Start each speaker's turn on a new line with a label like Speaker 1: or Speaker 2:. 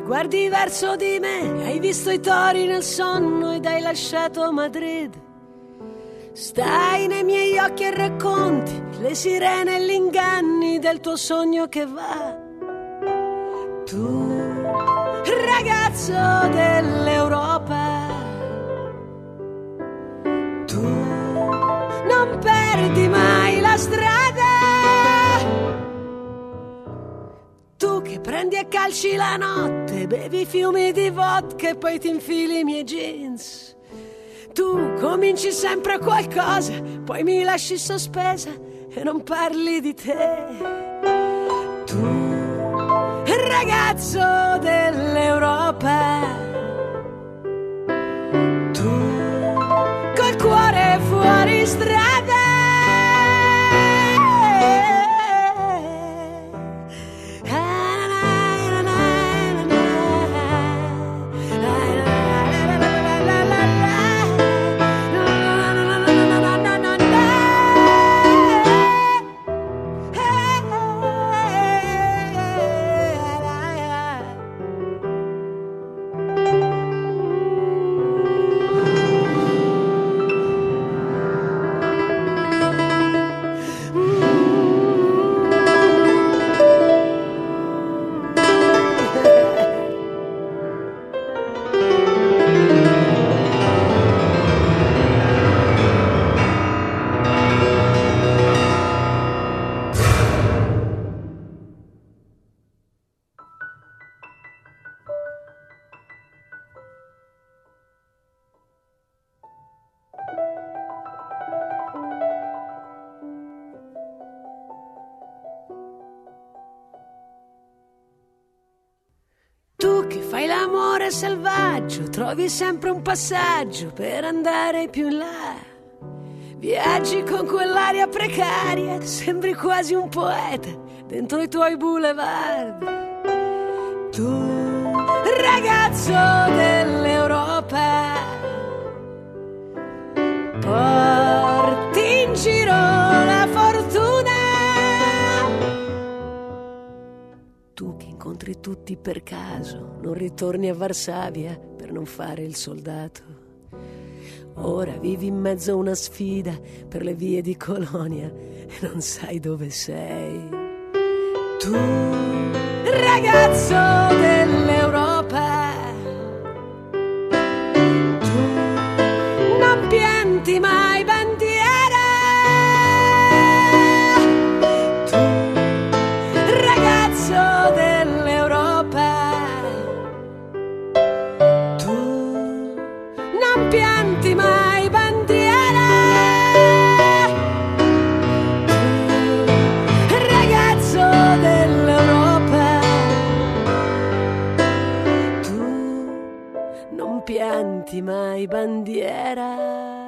Speaker 1: guardi verso di me, hai visto i tori nel sonno ed hai lasciato Madrid. Stai nei miei occhi e racconti le sirene e gli inganni del tuo sogno che va. Tu, ragazzo dell'Europa, tu non perdi mai la strada. Tu che prendi a calci la notte, bevi fiumi di vodka e poi ti infili i miei jeans. Tu cominci sempre qualcosa, poi mi lasci sospesa e non parli di te. Tu, ragazzo dell'Europa, tu col cuore fuori strada. Tu che fai l'amore selvaggio, trovi sempre un passaggio per andare più in là. Viaggi con quell'aria precaria, sembri quasi un poeta dentro i tuoi boulevard. Tu, ragazzo dell'Europa, porti in giro la fortuna. Tu che incontri tutti per caso, non ritorni a Varsavia per non fare il soldato. Ora vivi in mezzo a una sfida per le vie di Colonia e non sai dove sei. Tu, ragazzo dell'Europa, tu non pianti mai bandiera. Tu, ragazzo dell'Europa, tu non pianti mai bandiera. Tu, ragazzo dell'Europa, tu non pianti mai bandiera.